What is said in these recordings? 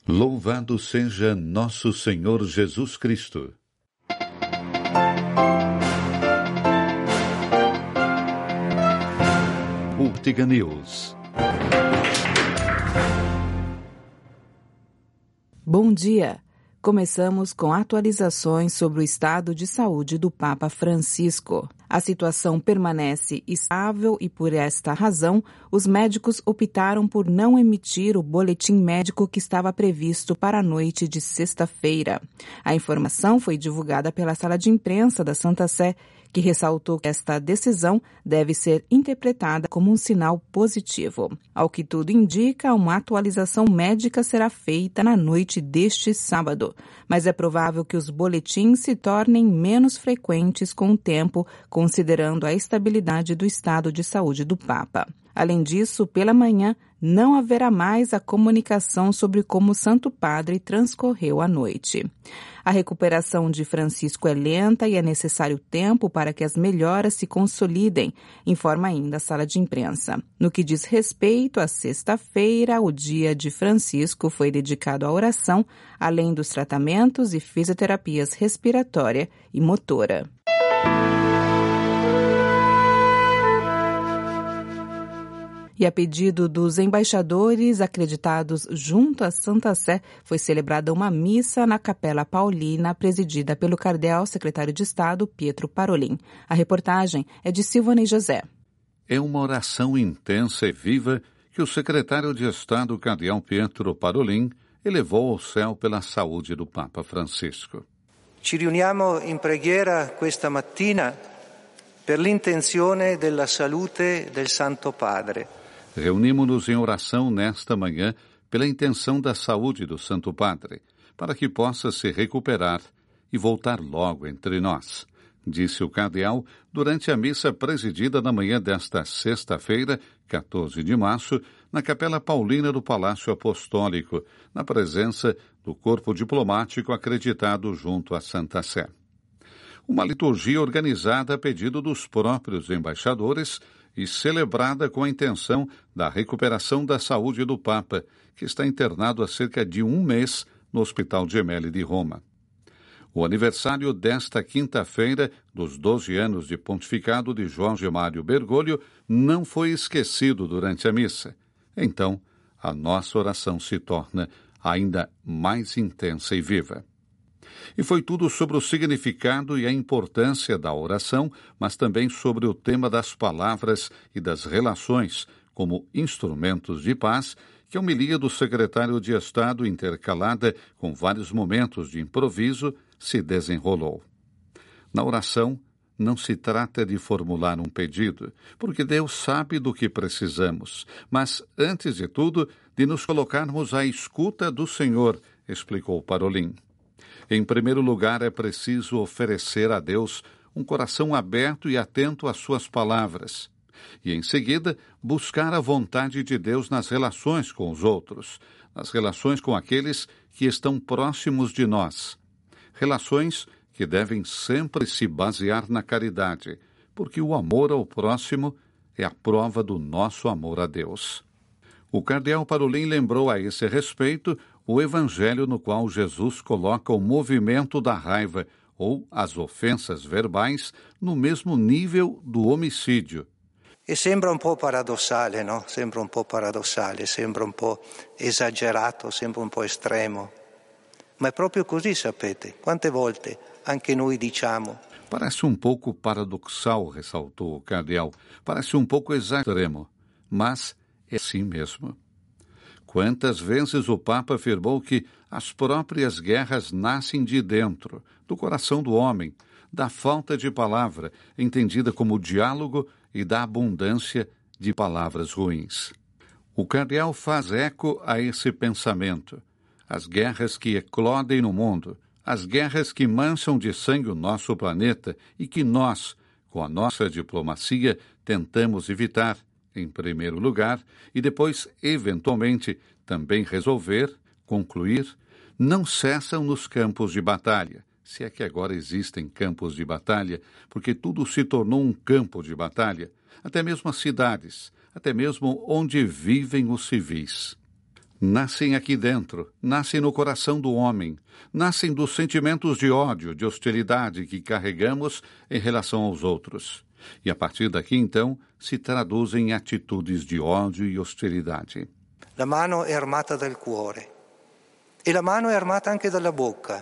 Louvado seja nosso Senhor Jesus Cristo. Urtiga News. Bom dia! Começamos com atualizações sobre o estado de saúde do Papa Francisco. A situação permanece estável e, por esta razão, os médicos optaram por não emitir o boletim médico que estava previsto para a noite de sexta-feira. A informação foi divulgada pela sala de imprensa da Santa Sé, que ressaltou que esta decisão deve ser interpretada como um sinal positivo. Ao que tudo indica, uma atualização médica será feita na noite deste sábado, mas é provável que os boletins se tornem menos frequentes com o tempo, considerando a estabilidade do estado de saúde do Papa. Além disso, pela manhã, não haverá mais a comunicação sobre como o Santo Padre transcorreu a noite. A recuperação de Francisco é lenta e é necessário tempo para que as melhoras se consolidem, informa ainda a sala de imprensa. No que diz respeito à sexta-feira, o dia de Francisco foi dedicado à oração, além dos tratamentos e fisioterapias respiratória e motora. E a pedido dos embaixadores acreditados junto à Santa Sé, foi celebrada uma missa na Capela Paulina, presidida pelo cardeal secretário de Estado, Pietro Parolin. A reportagem é de Silvana e José. É uma oração intensa e viva que o secretário de Estado, cardeal Pietro Parolin, elevou ao céu pela saúde do Papa Francisco. Ci riuniamo in preghiera questa mattina per l'intenzione della salute del Santo Padre. Reunimos-nos em oração nesta manhã pela intenção da saúde do Santo Padre, para que possa se recuperar e voltar logo entre nós, disse o cardeal durante a missa presidida na manhã desta sexta-feira, 14 de março, na Capela Paulina do Palácio Apostólico, na presença do corpo diplomático acreditado junto à Santa Sé. Uma liturgia organizada a pedido dos próprios embaixadores e celebrada com a intenção da recuperação da saúde do Papa, que está internado há cerca de um mês no Hospital Gemelli de Roma. O aniversário desta quinta-feira dos 12 anos de pontificado de Jorge Mário Bergoglio não foi esquecido durante a missa. Então, a nossa oração se torna ainda mais intensa e viva. E foi tudo sobre o significado e a importância da oração, mas também sobre o tema das palavras e das relações como instrumentos de paz, que a homilia do secretário de Estado, intercalada com vários momentos de improviso, se desenrolou. Na oração, não se trata de formular um pedido, porque Deus sabe do que precisamos, mas, antes de tudo, de nos colocarmos à escuta do Senhor, explicou Parolin. Em primeiro lugar, é preciso oferecer a Deus um coração aberto e atento às suas palavras. E, em seguida, buscar a vontade de Deus nas relações com os outros, nas relações com aqueles que estão próximos de nós. Relações que devem sempre se basear na caridade, porque o amor ao próximo é a prova do nosso amor a Deus. O cardeal Parolin lembrou a esse respeito o evangelho no qual Jesus coloca o movimento da raiva ou as ofensas verbais no mesmo nível do homicídio. E sembra un po' paradossale, no? Sembra un po' paradossale, sembra un po' esagerato, sembra un po' estremo. Ma è proprio così, sapete? Quante volte anche noi diciamo... Parece um pouco paradoxal, ressaltou o cardeal. Parece um pouco extremo, mas é assim mesmo. Quantas vezes o Papa afirmou que as próprias guerras nascem de dentro, do coração do homem, da falta de palavra, entendida como diálogo, e da abundância de palavras ruins. O cardeal faz eco a esse pensamento. As guerras que eclodem no mundo, as guerras que mancham de sangue o nosso planeta e que nós, com a nossa diplomacia, tentamos evitar, em primeiro lugar, e depois, eventualmente, também resolver, concluir, não cessam nos campos de batalha, se é que agora existem campos de batalha, porque tudo se tornou um campo de batalha, até mesmo as cidades, até mesmo onde vivem os civis. Nascem aqui dentro, nascem no coração do homem, nascem dos sentimentos de ódio, de hostilidade que carregamos em relação aos outros. E a partir daqui, então, se traduzem em atitudes de ódio e hostilidade. La mano è armata dal cuore e la mano è armata anche dalla bocca,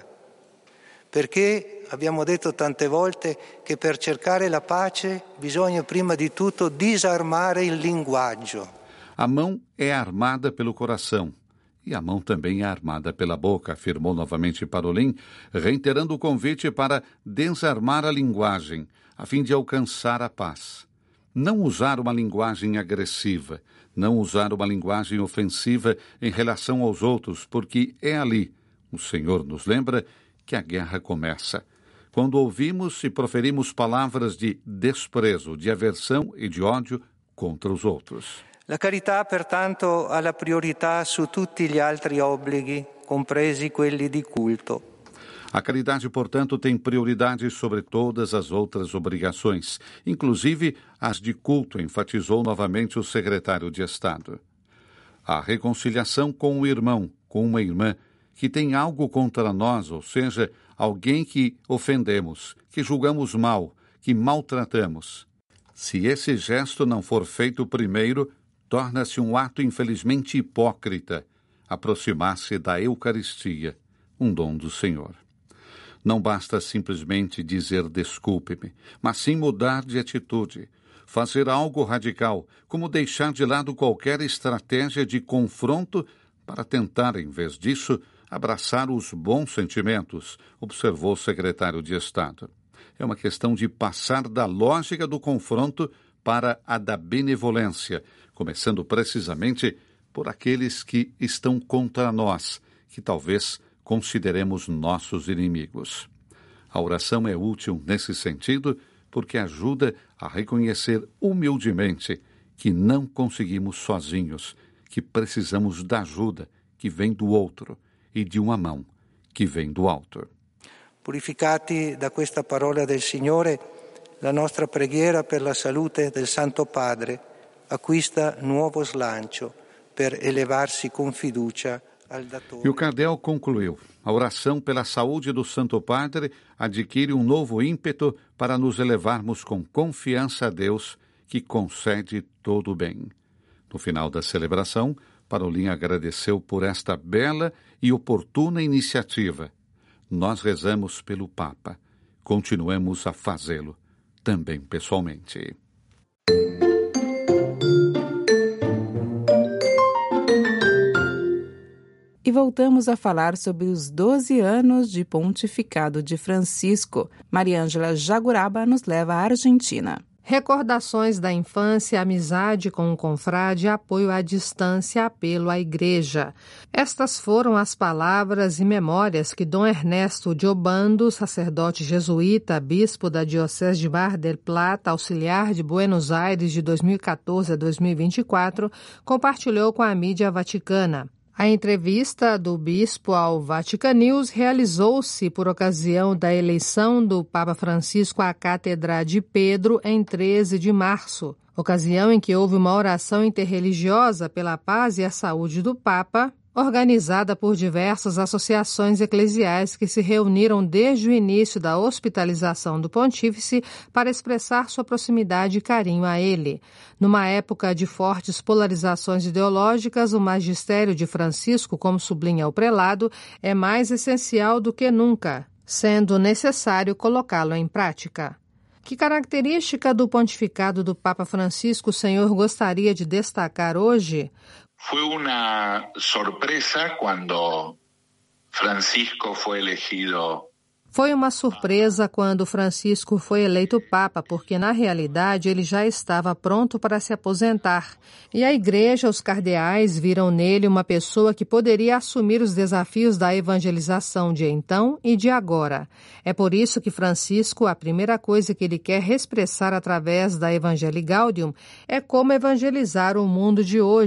perché abbiamo detto tante volte che per cercare la pace bisogna prima di tutto disarmare il linguaggio. A mão é armada pelo coração e a mão também é armada pela boca, afirmou novamente Parolin, reiterando o convite para desarmar a linguagem, a fim de alcançar a paz. Não usar uma linguagem agressiva, não usar uma linguagem ofensiva em relação aos outros, porque é ali, o Senhor nos lembra, que a guerra começa. Quando ouvimos e proferimos palavras de desprezo, de aversão e de ódio contra os outros. La carità, pertanto, ha la priorità su tutti gli altri obblighi, compresi quelli di culto. A caridade, portanto, tem prioridade sobre todas as outras obrigações, inclusive as de culto, enfatizou novamente o secretário de Estado. A reconciliação com um irmão, com uma irmã, que tem algo contra nós, ou seja, alguém que ofendemos, que julgamos mal, que maltratamos. Se esse gesto não for feito primeiro, torna-se um ato infelizmente hipócrita, aproximar-se da Eucaristia, um dom do Senhor. Não basta simplesmente dizer desculpe-me, mas sim mudar de atitude, fazer algo radical, como deixar de lado qualquer estratégia de confronto para tentar, em vez disso, abraçar os bons sentimentos, observou o secretário de Estado. É uma questão de passar da lógica do confronto para a da benevolência, começando precisamente por aqueles que estão contra nós, que talvez consideremos nossos inimigos. A oração é útil nesse sentido porque ajuda a reconhecer humildemente que não conseguimos sozinhos, que precisamos da ajuda que vem do outro e de uma mão que vem do alto. Purificati da questa parola del Signore, la nostra preghiera per la salute del Santo Padre acquista nuovo slancio per elevarsi con fiducia al datore. E o cardeal concluiu: a oração pela saúde do Santo Padre adquire um novo ímpeto para nos elevarmos com confiança a Deus, que concede todo o bem. No final da celebração, Parolin agradeceu por esta bela e oportuna iniciativa. Nós rezamos pelo Papa. Continuemos a fazê-lo, também pessoalmente. E voltamos a falar sobre os 12 anos de pontificado de Francisco. Mariângela Jaguraba nos leva à Argentina. Recordações da infância, amizade com o confrade, apoio à distância, apelo à igreja. Estas foram as palavras e memórias que Dom Ernesto de Obando, sacerdote jesuíta, bispo da Diocese de Mar del Plata, auxiliar de Buenos Aires de 2014 a 2024, compartilhou com a mídia vaticana. A entrevista do bispo ao Vatican News realizou-se por ocasião da eleição do Papa Francisco à Cátedra de Pedro em 13 de março, ocasião em que houve uma oração interreligiosa pela paz e a saúde do Papa, organizada por diversas associações eclesiais que se reuniram desde o início da hospitalização do pontífice para expressar sua proximidade e carinho a ele. Numa época de fortes polarizações ideológicas, o magistério de Francisco, como sublinha o prelado, é mais essencial do que nunca, sendo necessário colocá-lo em prática. Que característica do pontificado do Papa Francisco o senhor gostaria de destacar hoje? Fue una sorpresa cuando Francisco fue elegido. Foi uma surpresa quando Francisco foi eleito Papa, porque na realidade ele já estava pronto para se aposentar. E a Igreja, os cardeais, viram nele uma pessoa que poderia assumir os desafios da evangelização de então e de agora. É por isso que Francisco, a primeira coisa que ele quer expressar através da Evangelii Gaudium é como evangelizar o mundo de hoje,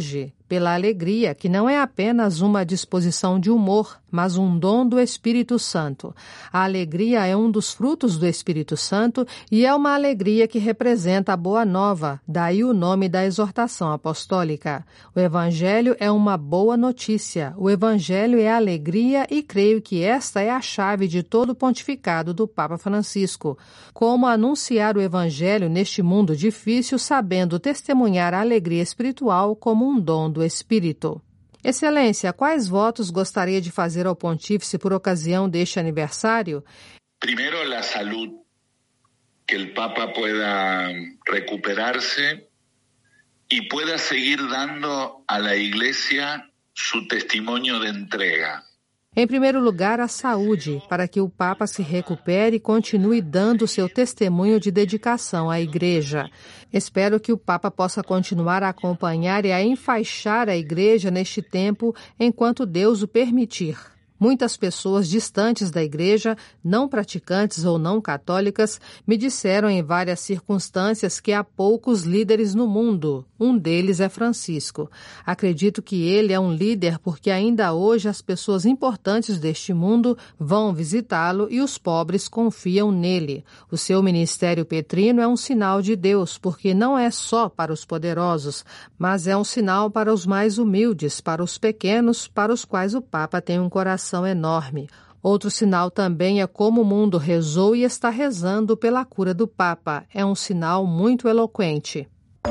pela alegria, que não é apenas uma disposição de humor, mas um dom do Espírito Santo. A alegria é um dos frutos do Espírito Santo e é uma alegria que representa a boa nova, daí o nome da exortação apostólica. O Evangelho é uma boa notícia, o Evangelho é alegria e creio que esta é a chave de todo o pontificado do Papa Francisco. Como anunciar o Evangelho neste mundo difícil, sabendo testemunhar a alegria espiritual como um dom do Espírito. Excelência, quais votos gostaria de fazer ao Pontífice por ocasião deste aniversário? Primeiro, a saúde, que o Papa pueda recuperar-se e pueda seguir dando a la Iglesia su testimonio de entrega. Em primeiro lugar, a saúde, para que o Papa se recupere e continue dando seu testemunho de dedicação à Igreja. Espero que o Papa possa continuar a acompanhar e a enfaixar a Igreja neste tempo, enquanto Deus o permitir. Muitas pessoas distantes da Igreja, não praticantes ou não católicas, me disseram em várias circunstâncias que há poucos líderes no mundo. Um deles é Francisco. Acredito que ele é um líder porque ainda hoje as pessoas importantes deste mundo vão visitá-lo e os pobres confiam nele. O seu ministério petrino é um sinal de Deus, porque não é só para os poderosos, mas é um sinal para os mais humildes, para os pequenos, para os quais o Papa tem um coração enorme. Outro sinal também é como o mundo rezou e está rezando pela cura do Papa. É um sinal muito eloquente.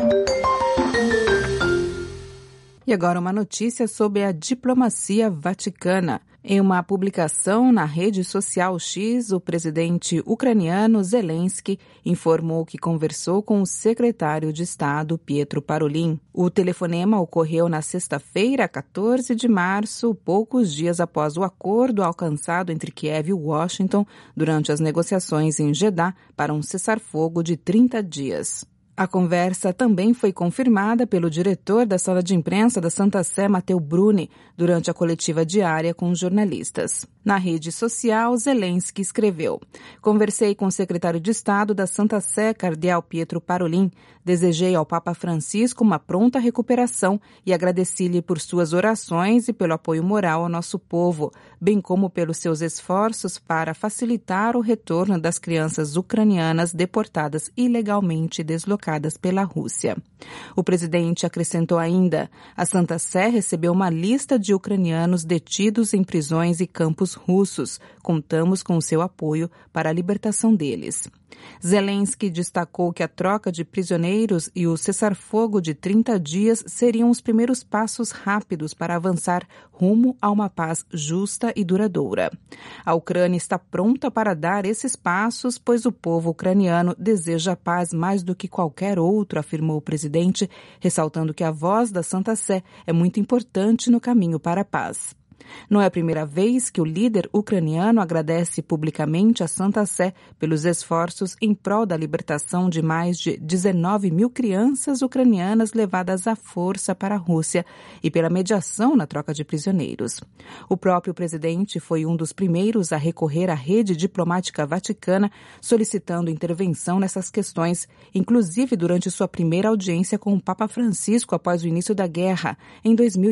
E agora uma notícia sobre a diplomacia vaticana. Em uma publicação na rede social X, o presidente ucraniano Zelensky informou que conversou com o secretário de Estado, Pietro Parolin. O telefonema ocorreu na sexta-feira, 14 de março, poucos dias após o acordo alcançado entre Kiev e Washington durante as negociações em Jeddah para um cessar-fogo de 30 dias. A conversa também foi confirmada pelo diretor da sala de imprensa da Santa Sé, Matteo Bruni, durante a coletiva diária com os jornalistas. Na rede social, Zelensky escreveu: "Conversei com o secretário de Estado da Santa Sé, cardeal Pietro Parolin. Desejei ao Papa Francisco uma pronta recuperação e agradeci-lhe por suas orações e pelo apoio moral ao nosso povo, bem como pelos seus esforços para facilitar o retorno das crianças ucranianas deportadas ilegalmente e deslocadas pela Rússia." O presidente acrescentou ainda: "A Santa Sé recebeu uma lista de ucranianos detidos em prisões e campos russos. Contamos com o seu apoio para a libertação deles." Zelensky destacou que a troca de prisioneiros e o cessar-fogo de 30 dias seriam os primeiros passos rápidos para avançar rumo a uma paz justa e duradoura. A Ucrânia está pronta para dar esses passos, pois o povo ucraniano deseja a paz mais do que qualquer outro, afirmou o presidente, ressaltando que a voz da Santa Sé é muito importante no caminho para a paz. Não é a primeira vez que o líder ucraniano agradece publicamente à Santa Sé pelos esforços em prol da libertação de mais de 19 mil crianças ucranianas levadas à força para a Rússia e pela mediação na troca de prisioneiros. O próprio presidente foi um dos primeiros a recorrer à rede diplomática vaticana, solicitando intervenção nessas questões, inclusive durante sua primeira audiência com o Papa Francisco após o início da guerra, em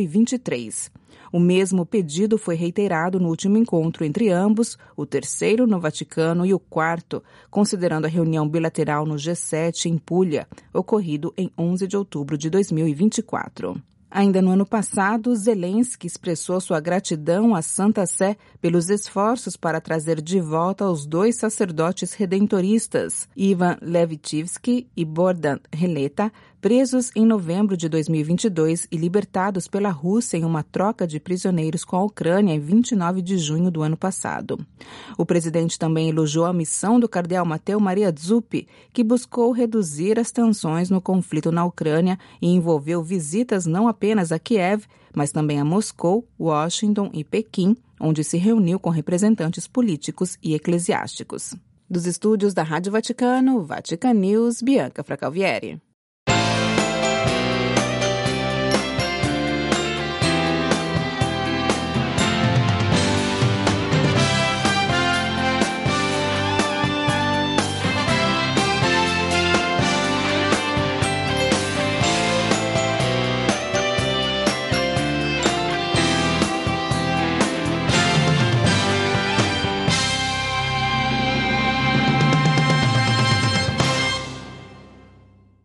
2023. O mesmo pedido foi reiterado no último encontro entre ambos, o terceiro no Vaticano e o quarto, considerando a reunião bilateral no G7 em Puglia, ocorrido em 11 de outubro de 2024. Ainda no ano passado, Zelensky expressou sua gratidão à Santa Sé pelos esforços para trazer de volta os dois sacerdotes redentoristas, Ivan Levitchivsky e Bogdan Releta, presos em novembro de 2022 e libertados pela Rússia em uma troca de prisioneiros com a Ucrânia em 29 de junho do ano passado. O presidente também elogiou a missão do cardeal Matteo Maria Zuppi, que buscou reduzir as tensões no conflito na Ucrânia e envolveu visitas não apenas a Kiev, mas também a Moscou, Washington e Pequim, onde se reuniu com representantes políticos e eclesiásticos. Dos estúdios da Rádio Vaticano, Vatican News, Bianca Fracalvieri.